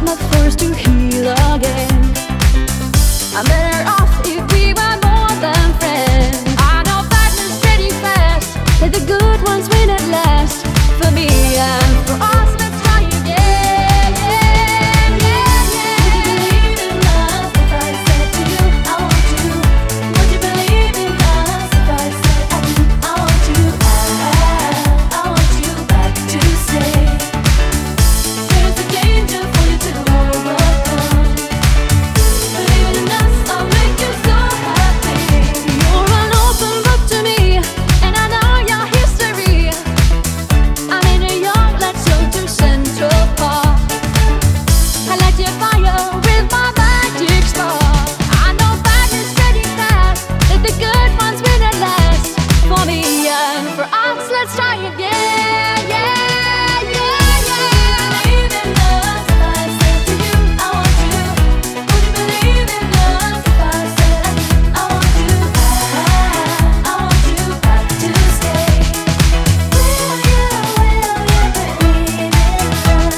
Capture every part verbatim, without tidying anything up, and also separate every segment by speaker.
Speaker 1: not forced to heal again. I'm better off if we were more than friends. I know badness pretty fast, let the good ones win at last. For me and for us, let's try again. Yeah, yeah, yeah. Would you believe in us if I said to you, I want you? Would you believe in us if I said I do? I want you, I, I want you back to stay. There's a danger for you to overcome. Believing in us, I'll make you so happy. You're an open book to me, and I know your history. I'm in New York, let's go to Central Park. I light your fire with my magic spark. I know badness pretty fast, let the good ones win at last. For me and for us, let's try again. Yeah, yeah, yeah. Believe in us if I said to you, I want you. Would you believe in us if I said I do? I want you, I, I want you back to stay. Will you, will you believe in us?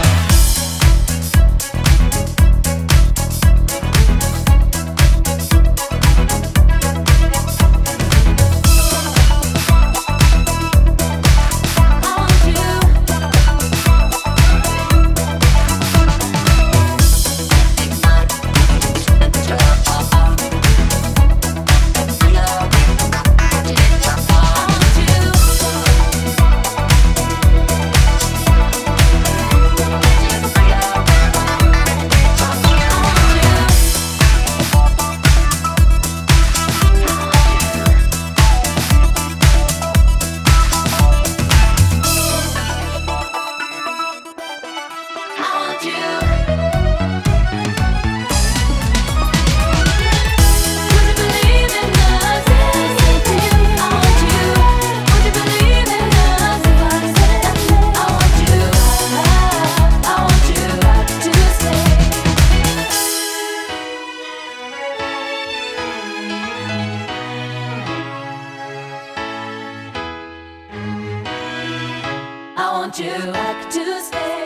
Speaker 1: I want you. I want you back to stay.